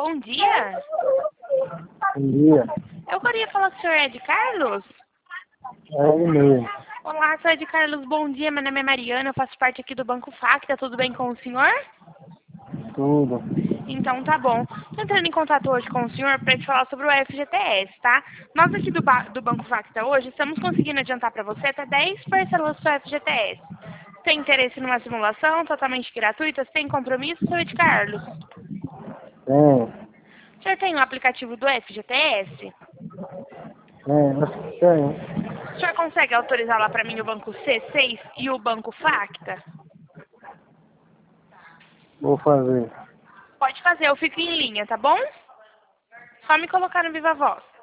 Bom dia. Bom dia. Eu queria falar com o senhor Ed Carlos. É ele mesmo. Olá, senhor Ed Carlos, bom dia. Meu nome é Mariana, eu faço parte aqui do Banco Facta. Tudo bem com o senhor? Tudo. Então tá bom. Tô entrando em contato hoje com o senhor para te falar sobre o FGTS, tá? Nós aqui do Banco Facta hoje estamos conseguindo adiantar para você até 10 parcelas do seu FGTS. Tem interesse numa simulação totalmente gratuita, sem compromisso, senhor Ed Carlos? Tem. O senhor tem o aplicativo do FGTS? Acho que tem. O senhor consegue autorizar lá para mim o Banco C6 e o Banco Facta? Vou fazer. Pode fazer, eu fico em linha, tá bom? Só me colocar no Viva Voz.